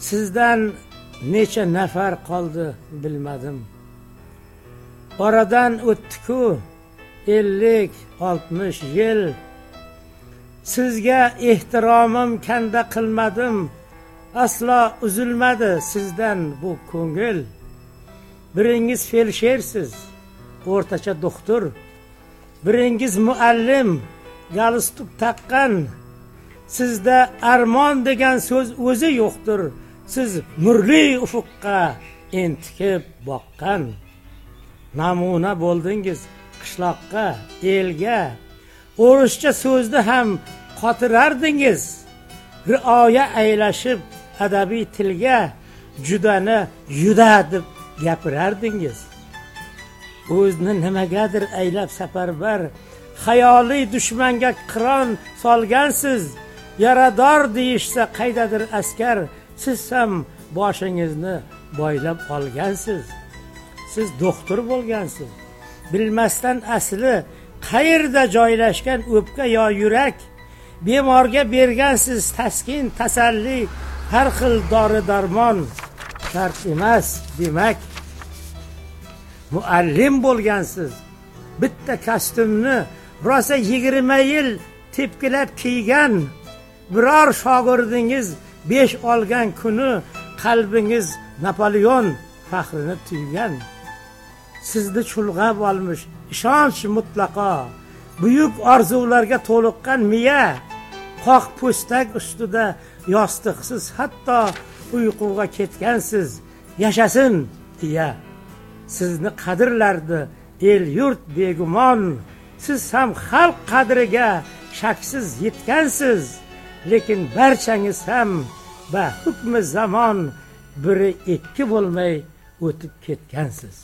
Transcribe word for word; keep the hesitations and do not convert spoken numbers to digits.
Sizdan necha nafar qoldi bilmadim. Oradan o'tdi-ku ellik oltmish yil. Sizga ehtiromim kanda qilmadim. Aslo uzilmadi sizdan bu ko'ngil. Biringiz felshersiz, o'rtacha doktor. Biringiz muallim, galstuk taqqan. Sizda armon degan so'z o'zi yo'qdir. Siz nurli ufuqqa entikib boqqan. Namuna bo'ldingiz qishloqqa, elga. O'rischa so'zni ham qotirardingiz. Rioya aylashib adabiy tilga judani juda deb gapirardingiz. O'zni nimagadir aylab safarbar, xayoliy dushmanga qiron solgansiz. Yarador deyishsa qaydadir askar, siz ham boshingizni boylab olgansiz. Siz doktor bo'lgansiz. Bilmasdan asli qayerda joylashgan o'pka yo yurak. Bemorga bergansiz taskin, tasalli, har xil dori darmon. Shart emas demak. Muallim bo'lgansiz. Bitta kostyumni rosa yigirma yil tepkilab kiygan. Biror shogirdingiz besh olgan kuni qalbingiz Napoleon faxrini tuygan. Sizni chulg'ab olmish ishonch mutlaqo. Buyuk orzularga to'liqqan miya. Qoq po'stak ustida yostiqsiz hatto uyquga ketgansiz. Yashasin deya. Sizni qadrlardi el yurt begumon. Siz ham xalq qadriga shaksiz yetgansiz. Lekin barchangiz ham ba hukmi zamon biri ikki bo'lmay o'tib ketgansiz.